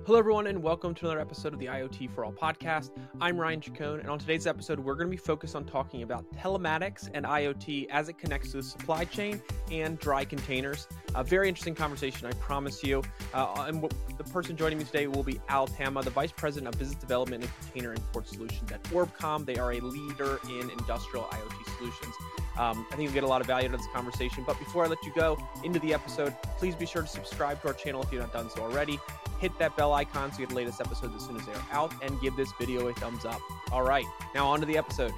Hello, everyone, and welcome to another episode of the IoT for All podcast. I'm Ryan Chacon, and on today's episode, we're going to be focused on talking about telematics and IoT as it connects to the supply chain and dry containers. A very interesting conversation, I promise you. The person joining me today will be Al Tama, the Vice President of Business Development and Container and Port Solutions at Orbcomm. They are a leader in industrial IoT solutions. I think you'll get a lot of value out of this conversation. But before I let you go into the episode, please be sure to subscribe to our channel if you've not done so already. Hit that bell icon so you get the latest episodes as soon as they're out, and give this video a thumbs up. All right, now on to the episode.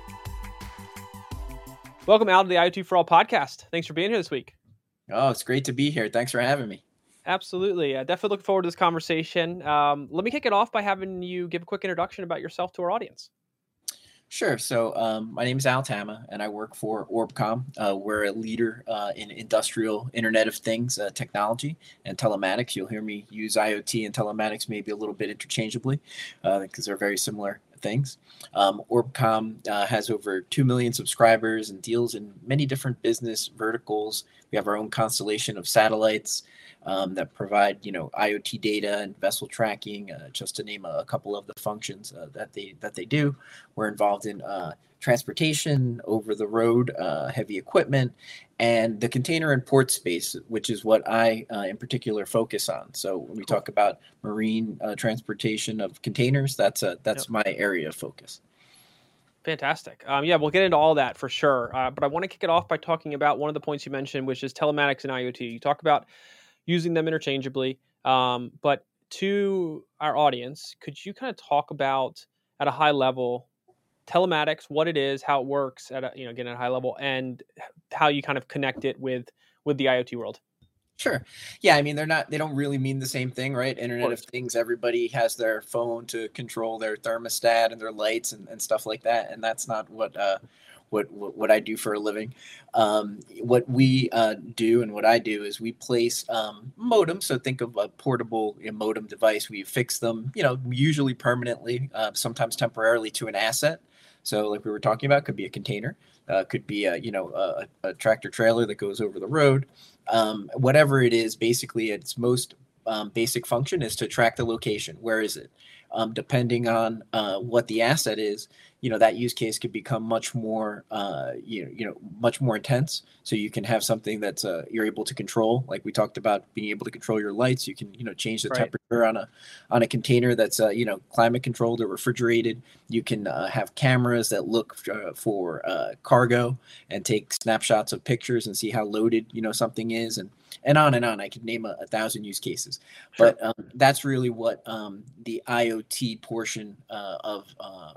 Welcome, Al, to the IoT for All podcast. Thanks for being here this week. Oh, it's great to be here. Thanks for having me. Absolutely. Definitely looking forward to this conversation. Let me kick it off by having you give a quick introduction about yourself to our audience. Sure. So my name is Al Tama, and I work for Orbcomm. We're a leader in industrial Internet of Things technology and telematics. You'll hear me use IoT and telematics maybe a little bit interchangeably because they're very similar things. Orbcomm has over 2 million subscribers and deals in many different business verticals. We have our own constellation of satellites that provide, IoT data and vessel tracking, just to name a couple of the functions that they do. We're involved in transportation, over the road, heavy equipment, and the container and port space, which is what I in particular focus on. So when we talk about marine transportation of containers, that's my area of focus. Fantastic. We'll get into all that for sure. But I want to kick it off by talking about one of the points you mentioned, which is telematics and IoT. You talk about using them interchangeably. But to our audience, could you kind of talk about at a high level telematics, what it is, how it works at again at a high level, and how you kind of connect it with the IoT world? Sure. Yeah, I mean, they don't really mean the same thing, right? Internet of Things, everybody has their phone to control their thermostat and their lights and stuff like that. And that's not what I do for a living. What we do and what I do is we place modems. So think of a portable modem device. We fix them, usually permanently, sometimes temporarily to an asset. So like we were talking about, could be a container, could be a tractor trailer that goes over the road. Whatever it is, basically its most basic function is to track the location. Where is it? Depending on what the asset is, that use case could become much more, much more intense. So you can have something that's you're able to control, like we talked about, being able to control your lights. You can, change the temperature on a container that's, climate controlled or refrigerated. You can have cameras that look for cargo and take snapshots of pictures and see how loaded, something is, and on and on. I could name 1,000 use cases, but that's really what the IoT portion of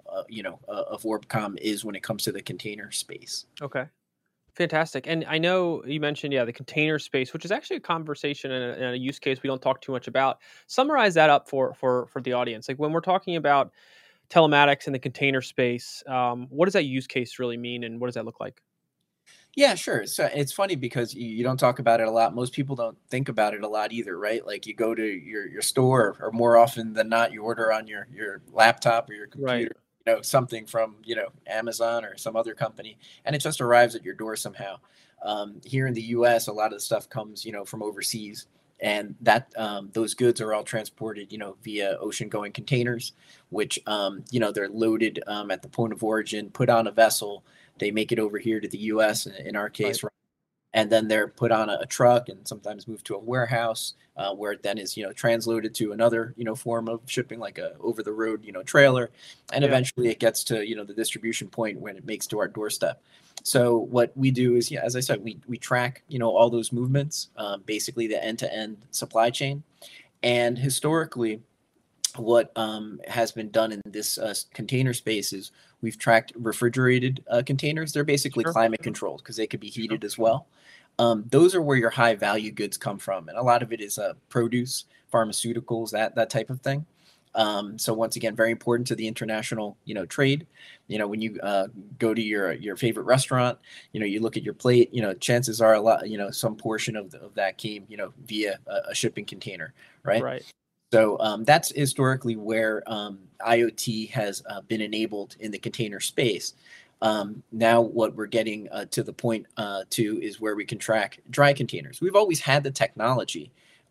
Orbcomm is when it comes to the container space. Okay, fantastic. And I know you mentioned the container space, which is actually a conversation and a use case we don't talk too much about. Summarize that up for the audience. Like when we're talking about telematics in the container space, what does that use case really mean, and what does that look like? Yeah, sure. So it's funny because you don't talk about it a lot. Most people don't think about it a lot either, right? Like you go to your store, or more often than not, you order on your laptop or your computer, something from, Amazon or some other company, and it just arrives at your door somehow. Here in the US, a lot of the stuff comes, from overseas, and that those goods are all transported, via ocean-going containers, which, they're loaded at the point of origin, put on a vessel. They make it over here to the U.S. in our case, right. And then they're put on a truck and sometimes moved to a warehouse where it then is, transloaded to another, form of shipping, like a over-the-road, trailer, and eventually it gets to, the distribution point when it makes to our doorstep. So what we do is, as I said, we track, all those movements, basically the end-to-end supply chain, and historically, what has been done in this container space is we've tracked refrigerated containers. They're basically climate controlled because they could be heated as well. Those are where your high value goods come from. And a lot of it is produce, pharmaceuticals, that type of thing. So once again, very important to the international, trade. When you go to your favorite restaurant, you look at your plate, chances are a lot, some portion of that came, via a shipping container, right? Right. So that's historically where IoT has been enabled in the container space. Now what we're getting to the point to is where we can track dry containers. We've always had the technology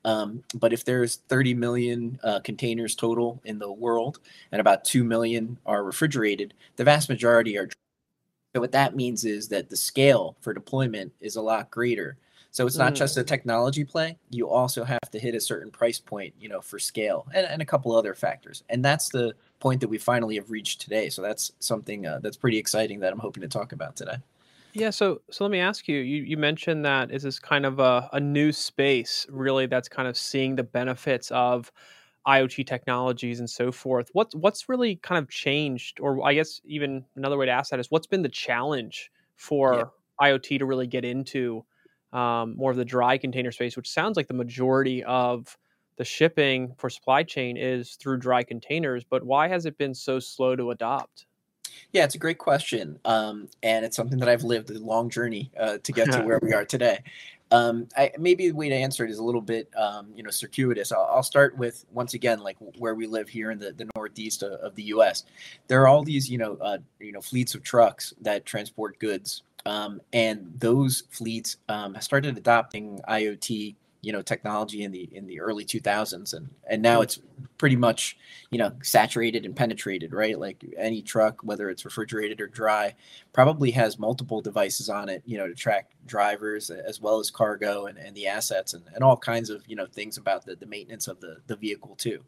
But if there's 30 million containers total in the world and about 2 million are refrigerated, the vast majority are. So what that means is that the scale for deployment is a lot greater. So it's not just a technology play. You also have to hit a certain price point, for scale and a couple other factors. And that's the point that we finally have reached today. So that's something that's pretty exciting that I'm hoping to talk about today. Yeah, so let me ask you. You mentioned that is this kind of a new space, really, that's kind of seeing the benefits of IoT technologies and so forth. What's really kind of changed, or I guess even another way to ask that is, what's been the challenge Yeah. for IoT to really get into more of the dry container space, which sounds like the majority of the shipping for supply chain is through dry containers. But why has it been so slow to adopt? Yeah, it's a great question. And it's something that I've lived a long journey to get to where we are today. Maybe the way to answer it is a little bit, circuitous. I'll start with, once again, like where we live here in the Northeast of the U.S. There are all these, fleets of trucks that transport goods. And those fleets started adopting IoT, technology in the early 2000s, and now it's pretty much, saturated and penetrated, right? Like any truck, whether it's refrigerated or dry, probably has multiple devices on it, to track drivers as well as cargo and the assets and all kinds of, things about the maintenance of the vehicle too.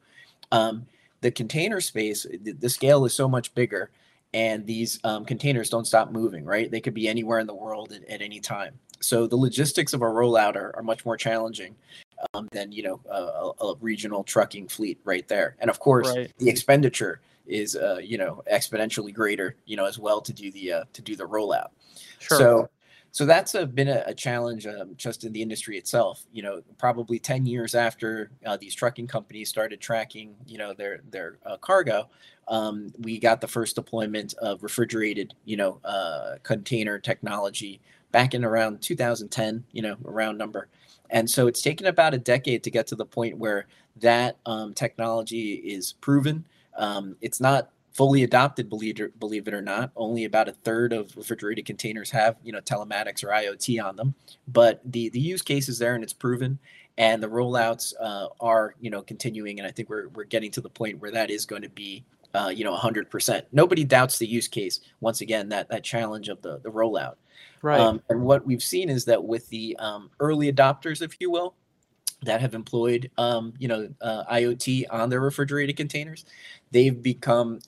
The container space, the scale is so much bigger, and these containers don't stop moving, right? They could be anywhere in the world at any time. So the logistics of a rollout are much more challenging than a regional trucking fleet right there. And of course, Right. the expenditure is exponentially greater, as well to do the rollout. Sure. So that's been a challenge just in the industry itself. Probably 10 years after these trucking companies started tracking, their cargo, we got the first deployment of refrigerated, container technology back in around 2010, around number. And so it's taken about a decade to get to the point where that technology is proven. It's not fully adopted, believe it or not. Only about a third of refrigerated containers have, telematics or IoT on them. But the use case is there and it's proven. And the rollouts are, continuing. And I think we're getting to the point where that is going to be 100%. Nobody doubts the use case. Once again, that challenge of the rollout. Right. And what we've seen is that with the early adopters, if you will, that have employed, IoT on their refrigerated containers, they've become,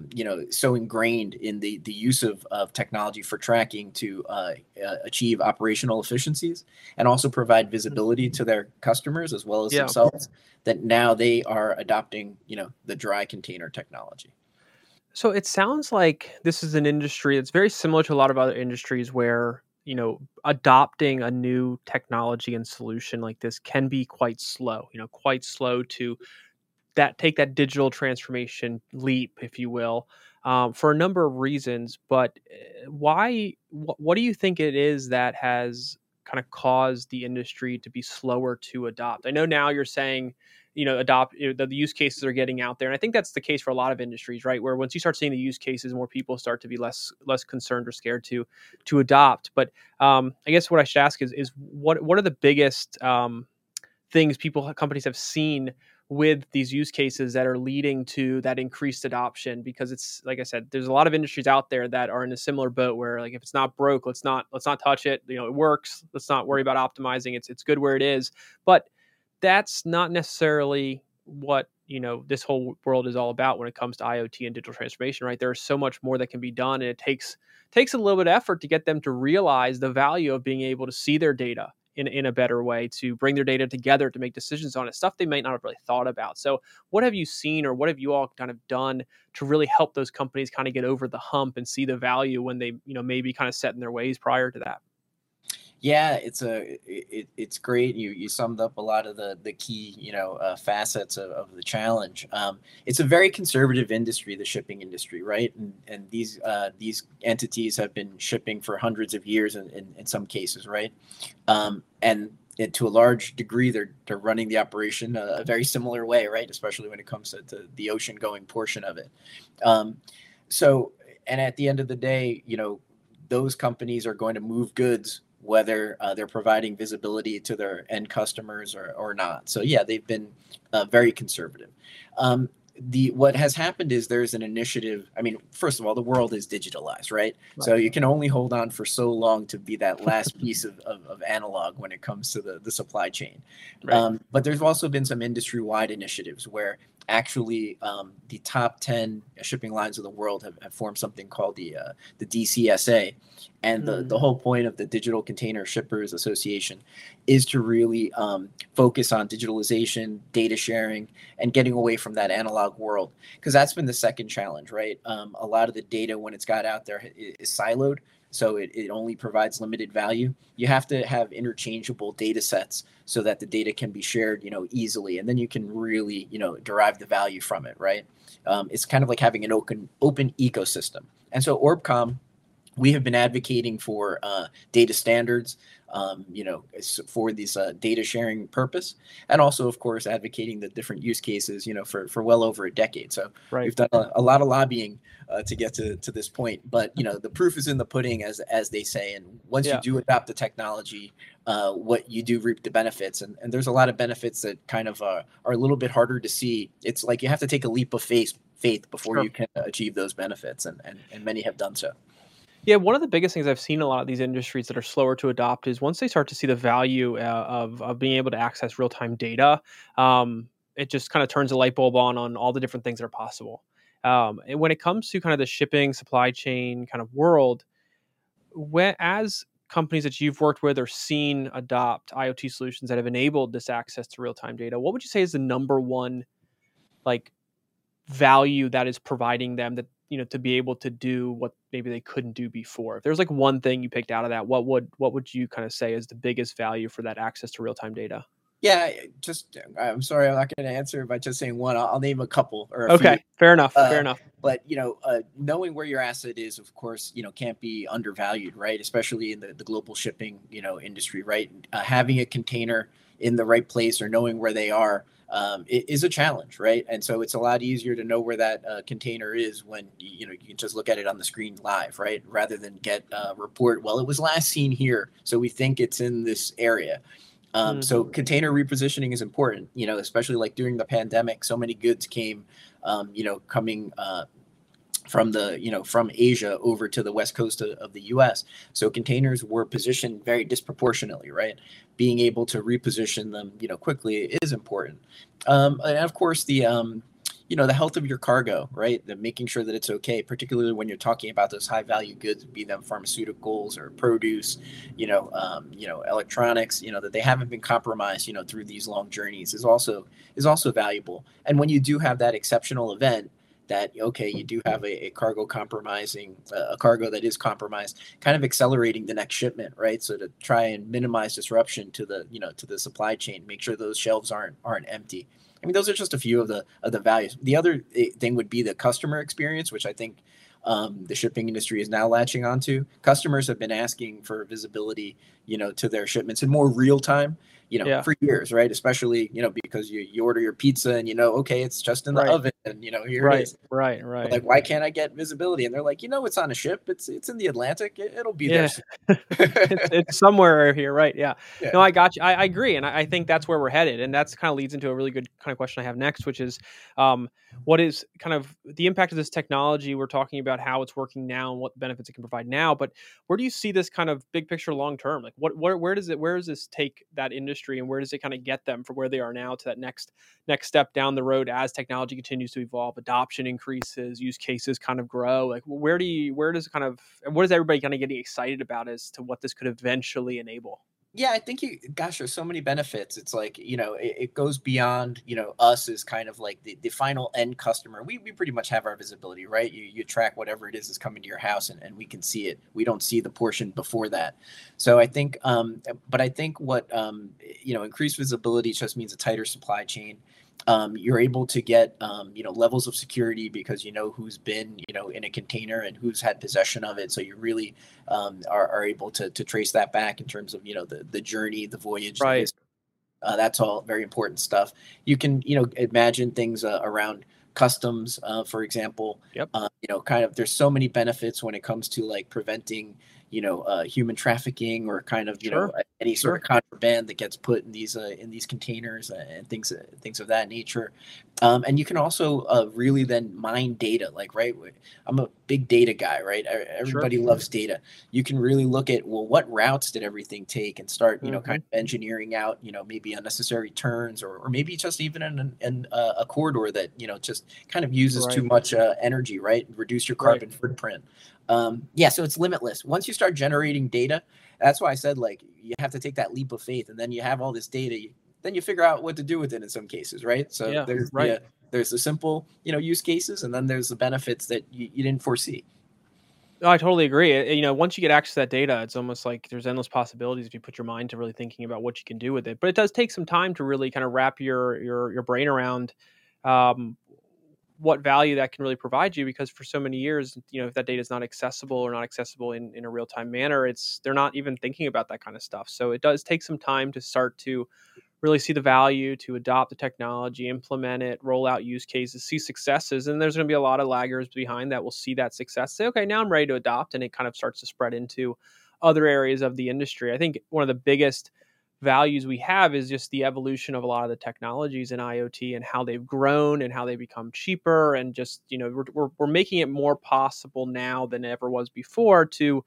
so ingrained in the use of technology for tracking to achieve operational efficiencies and also provide visibility to their customers as well as Yeah. themselves, that now they are adopting, the dry container technology. So it sounds like this is an industry that's very similar to a lot of other industries where, adopting a new technology and solution like this can be quite slow, quite slow to take that digital transformation leap, if you will, for a number of reasons. But what do you think it is that has kind of caused the industry to be slower to adopt? I know now you're saying, adopt, the use cases are getting out there. And I think that's the case for a lot of industries, right? Where once you start seeing the use cases, more people start to be less concerned or scared to adopt. But I guess what I should ask is what are the biggest things companies have seen with these use cases that are leading to that increased adoption? Because it's, like I said, there's a lot of industries out there that are in a similar boat where, like, if it's not broke, let's not touch it. It works. Let's not worry about optimizing. It's good where it is. But that's not necessarily what, this whole world is all about when it comes to IoT and digital transformation, right? There's so much more that can be done, and it takes a little bit of effort to get them to realize the value of being able to see their data in a better way, to bring their data together to make decisions on it, stuff they might not have really thought about. So what have you seen, or what have you all kind of done to really help those companies kind of get over the hump and see the value when they, maybe kind of set in their ways prior to that? Yeah, it's great. You summed up a lot of the key, facets of the challenge. It's a very conservative industry, the shipping industry, right? And these entities have been shipping for hundreds of years in some cases, right? And to a large degree, they're running the operation a very similar way, right? Especially when it comes to the ocean going portion of it. So, and at the end of the day, those companies are going to move goods whether they're providing visibility to their end customers or not. So yeah, they've been very conservative. What has happened is there's an initiative. I mean, first of all, the world is digitalized, right? So you can only hold on for so long to be that last piece of analog when it comes to the supply chain. Right. But there's also been some industry-wide initiatives where actually the top 10 shipping lines of the world have formed something called the DCSA. And the whole point of the Digital Container Shippers Association is to really focus on digitalization, data sharing, and getting away from that analog world. Because that's been the second challenge, right? A lot of the data, when it's got out there, is siloed. So it only provides limited value. You have to have interchangeable data sets so that the data can be shared, easily. And then you can really, derive the value from it, right? It's kind of like having an open ecosystem. And so Orbcomm, we have been advocating for data standards, for these data sharing purpose, and also, of course, advocating the different use cases, for well over a decade. So we've done a lot of lobbying to get to this point. But the proof is in the pudding, as they say. And once you do adopt the technology, what you do reap the benefits, and there's a lot of benefits that kind of are a little bit harder to see. It's like you have to take a leap of faith before you can achieve those benefits, and many have done so. Yeah, one of the biggest things I've seen in a lot of these industries that are slower to adopt is once they start to see the value of being able to access real-time data, it just kind of turns a light bulb on all the different things that are possible. And when it comes to kind of the shipping supply chain kind of world, as companies that you've worked with or seen adopt IoT solutions that have enabled this access to real-time data, what would you say is the number one value that is providing them that to be able to do what maybe they couldn't do before? If there's one thing you picked out of that, what would you kind of say is the biggest value for that access to real-time data? Yeah, I'm sorry, I'm not going to answer by just saying one. I'll name a couple or a few. Fair enough. But knowing where your asset is, of course, can't be undervalued, right? Especially in the global shipping, industry, right? Having a container in the right place or knowing where they are it is a challenge, right? And so it's a lot easier to know where that container is when you can just look at it on the screen live, right? Rather than get a report. Well, it was last seen here, so we think it's in this area. So container repositioning is important, especially like during the pandemic. So many goods came, coming from Asia over to the West Coast of the U.S. So containers were positioned very disproportionately, right? Being able to reposition them, quickly is important. And of course, the health of your cargo, right? The making sure that it's okay, particularly when you're talking about those high value goods, be them pharmaceuticals or produce, electronics, that they haven't been compromised, through these long journeys is also valuable. And when you do have that exceptional event, that you do have a cargo compromising, a cargo that is compromised, kind of accelerating the next shipment, right? So to try and minimize disruption to the supply chain, make sure those shelves aren't empty. I mean, those are just a few of the values. The other thing would be the customer experience, which I think the shipping industry is now latching onto. Customers have been asking for visibility, to their shipments in more real time, for years, right? Especially, because you order your pizza and okay, it's just in the oven, and here it is. Right. Like, why can't I get visibility? And they're like, it's on a ship. It's in the Atlantic. It'll be there soon. it's somewhere here, right? Yeah. No, I got you. I agree, and I think that's where we're headed, and that's kind of leads into a really good kind of question I have next, which is, what is kind of the impact of this technology? We're talking about how it's working now and what benefits it can provide now, but where do you see this kind of big picture long term? Like, where does this take that industry, and where does it kind of get them from where they are now to that next step down the road as technology continues to evolve, adoption increases, use cases kind of grow? Like, what is everybody kind of getting excited about as to what this could eventually enable? Yeah, I think there's so many benefits. It's like, it goes beyond, us as kind of like the final end customer. We pretty much have our visibility, right? You track whatever it is coming to your house and we can see it. We don't see the portion before that. So I think, but I think what, increased visibility just means a tighter supply chain. You're able to get, levels of security because who's been, in a container and who's had possession of it. So you really are able to trace that back in terms of, the journey, the voyage. Right. That's all very important stuff. You can, imagine things around customs, for example. Yep. Kind of there's so many benefits when it comes to like preventing, human trafficking or kind of Sure. any sort Sure. of contraband that gets put in these containers and things of that nature. And you can also really then mine data. Like, right, I'm a big data guy, right? Sure. Everybody loves data. You can really look at, well, what routes did everything take, and start kind Hmm. of engineering out maybe unnecessary turns, or maybe just even a corridor that just kind of uses too Right. much energy, right? Reduce your Right. carbon footprint. Yeah, so it's limitless. Once you start generating data, that's why I said, like, you have to take that leap of faith, and then you have all this data. Then you figure out what to do with it in some cases, right? So Yeah. Right. there's the simple use cases, and then there's the benefits that you didn't foresee. No, I totally agree. Once you get access to that data, it's almost like there's endless possibilities if you put your mind to really thinking about what you can do with it. But it does take some time to really kind of wrap your brain around um, what value that can really provide you. Because for so many years, if that data is not accessible or not accessible in a real time manner, they're not even thinking about that kind of stuff. So it does take some time to start to really see the value, to adopt the technology, implement it, roll out use cases, see successes. And there's going to be a lot of laggers behind that will see that success, say, okay, now I'm ready to adopt. And it kind of starts to spread into other areas of the industry. I think one of the biggest values we have is just the evolution of a lot of the technologies in IoT and how they've grown and how they become cheaper. And just, we're making it more possible now than ever was before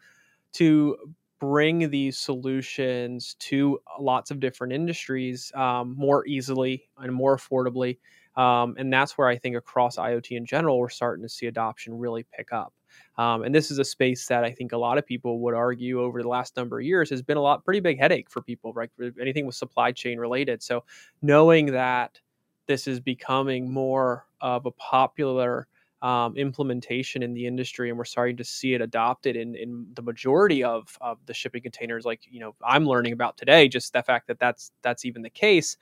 to bring these solutions to lots of different industries more easily and more affordably. And that's where I think across IoT in general, we're starting to see adoption really pick up. And this is a space that I think a lot of people would argue over the last number of years has been pretty big headache for people, right? Anything with supply chain related. So knowing that this is becoming more of a popular implementation in the industry, and we're starting to see it adopted in the majority of the shipping containers. Like I'm learning about today, just the fact that that's even the case,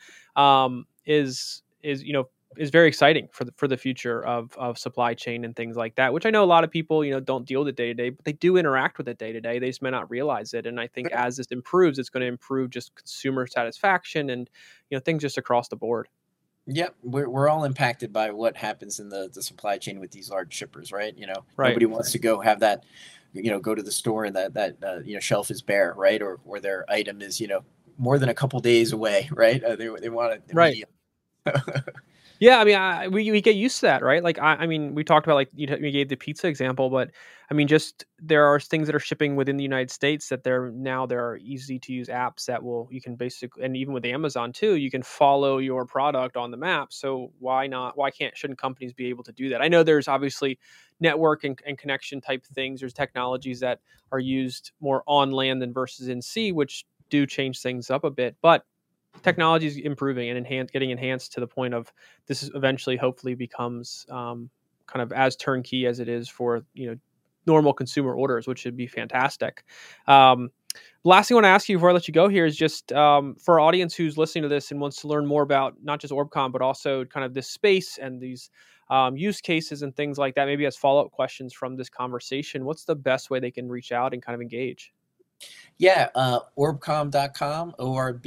is very exciting for the future of supply chain and things like that. Which I know a lot of people don't deal with it day to day, but they do interact with it day to day. They just may not realize it. And I think as this improves, it's going to improve just consumer satisfaction and things just across the board. Yep, we're all impacted by what happens in the supply chain with these large shippers, right? Right. Nobody wants to go have that, go to the store and that shelf is bare, right? Or their item is more than a couple days away, right? They want it Right. immediately. Yeah, I mean, we get used to that, right? Like, I mean, we talked about like you gave the pizza example, but I mean, just there are things that are shipping within the United States that there are easy to use apps that you can basically, and even with Amazon too, you can follow your product on the map. So why not? Shouldn't companies be able to do that? I know there's obviously network and connection type things. There's technologies that are used more on land than versus in sea, which do change things up a bit, but technology is improving and getting enhanced to the point of this is eventually hopefully becomes kind of as turnkey as it is for normal consumer orders, which would be fantastic. The last thing I want to ask you before I let you go here is just for our audience who's listening to this and wants to learn more about not just OrbCom but also kind of this space and these use cases and things like that. Maybe as follow up questions from this conversation, what's the best way they can reach out and kind of engage? Yeah, orbcomm.com,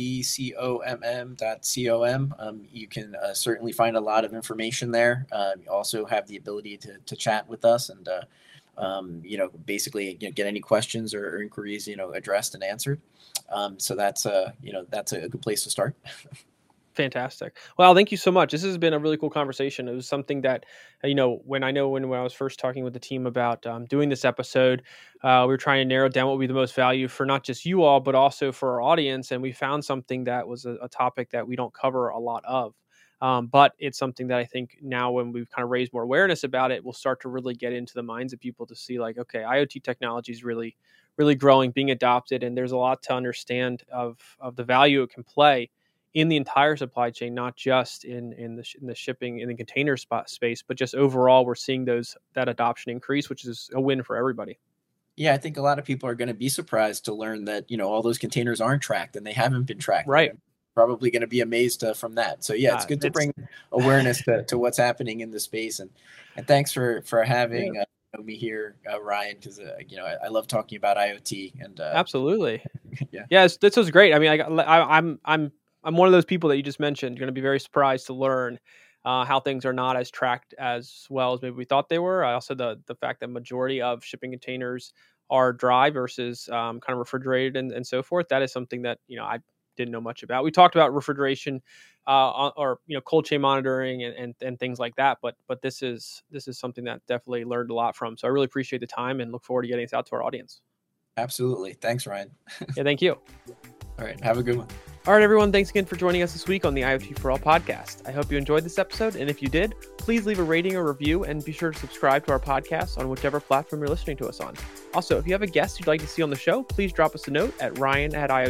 orbcomm.com. You can certainly find a lot of information there. You also have the ability to chat with us and, basically get any questions or inquiries, addressed and answered. So that's that's a good place to start. Fantastic. Well, thank you so much. This has been a really cool conversation. It was something that, when I was first talking with the team about doing this episode, we were trying to narrow down what would be the most value for not just you all, but also for our audience. And we found something that was a topic that we don't cover a lot of. But it's something that I think now when we've kind of raised more awareness about it, we'll start to really get into the minds of people to see like, okay, IoT technology is really, really growing, being adopted. And there's a lot to understand of the value it can play in the entire supply chain, not just in the shipping in the container space, but just overall, we're seeing that adoption increase, which is a win for everybody. Yeah, I think a lot of people are going to be surprised to learn that all those containers aren't tracked and they haven't been tracked. Right. They're probably going to be amazed from that. So yeah, it's good to It's bring awareness to what's happening in the space, and thanks for Yeah, having me here, Ryan, because I love talking about IoT and absolutely. yeah. Yeah, this was great. I mean, I'm one of those people that you just mentioned. You're going to be very surprised to learn how things are not as tracked as well as maybe we thought they were. I also the fact that majority of shipping containers are dry versus kind of refrigerated and so forth. That is something that, I didn't know much about. We talked about refrigeration or cold chain monitoring and things like that, but this is something that definitely learned a lot from. So I really appreciate the time and look forward to getting this out to our audience. Absolutely. Thanks, Ryan. Yeah, thank you. All right. Have a good one. All right, everyone. Thanks again for joining us this week on the IoT for All podcast. I hope you enjoyed this episode. And if you did, please leave a rating or review and be sure to subscribe to our podcast on whichever platform you're listening to us on. Also, if you have a guest you'd like to see on the show, please drop us a note at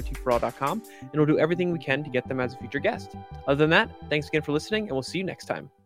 ryan@iotforall.com and we'll do everything we can to get them as a future guest. Other than that, thanks again for listening and we'll see you next time.